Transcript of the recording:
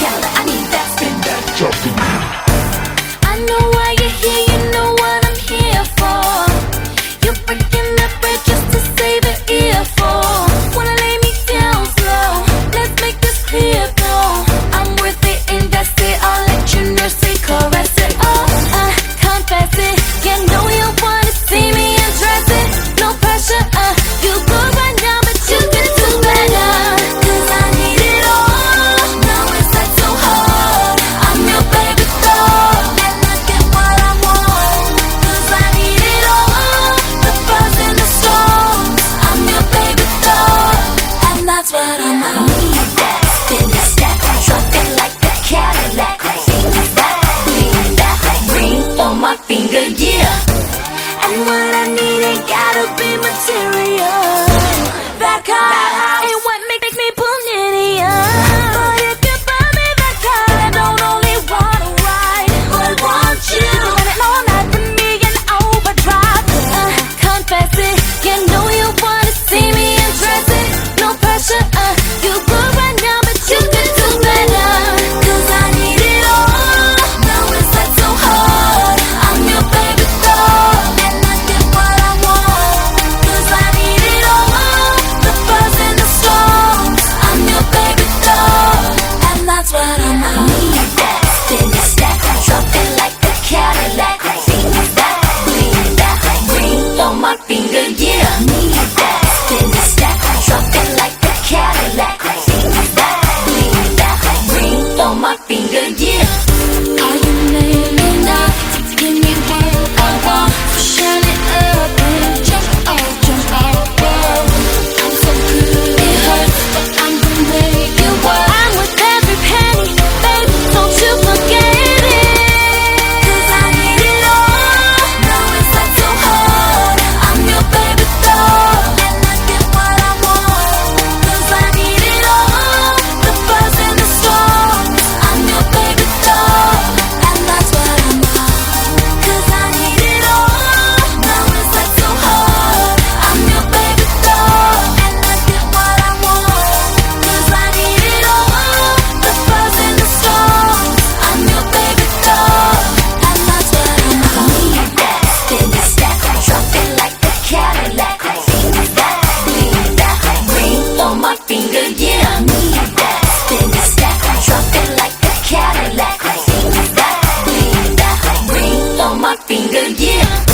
Cadillac, I need that spin that jumping. I know why you're here, you know what I'm here for. You're breaking the bread just to save an earful. Wanna lay me down slow, let's make this clear, though. I'm worth it, invest it, I'll let you nurse it, caress it. Oh, confess it, you know you wanna see me undress it. No pressure, you good right now, but you can do better. 'Cause I need it all, now it's like so hard. I'm your baby doll, and I get what I want. 'Cause I need it all, the buzz and the songs. I'm your baby doll, and that's what I'm on. Need that spin that stack, drop it like a Cadillac. Fingers that, lean that, ring on my finger, yeah. And what I need ain't gotta be material. That car ain't what makes me pull Nidia. But if you buy me that car, I don't only wanna ride, but I want you. And it all night for me in overdrive. Confess it, you know you wanna see me undress it. No pressure, you good right now, but you can do better. 'Cause I need it all, now it's like so hard. I'm your baby doll, and I get what I want. 'Cause I need it all, the buzz and the songs. I'm your baby doll, and that's what I'm on. Need that spin that stack, drop it like a Cadillac. Fingers that, lean that, ring on my finger, yeah. Need that spin that stack, drop it like a Cadillac. Fingers that, lean that, ring on my finger, yeah. Are you ready now to give me what I want? So shine it up and jump out, whoa. I'm so good, it hurts, but I'm gonna make it work. I'm with every penny, baby, don't you forget it. 'Cause I need it all, now it's like so hard. I'm your baby doll, and I get what I want. 'Cause I need it all, the buzz and the songs. I'm your baby doll, and that's what I'm on. 'Cause I need it all, now it's like so hard. I'm your baby doll, and I get what I want. 'Cause I need it all, the buzz and the songs. I'm your baby doll, and that's what I'm on. Need that spin that stack, drop it like a Cadillac. Fingers that, lean that, ring on my finger, yeah. Need that spin that stack, drop it like a Cadillac. Fingers that, lean that, ring on my finger, yeah.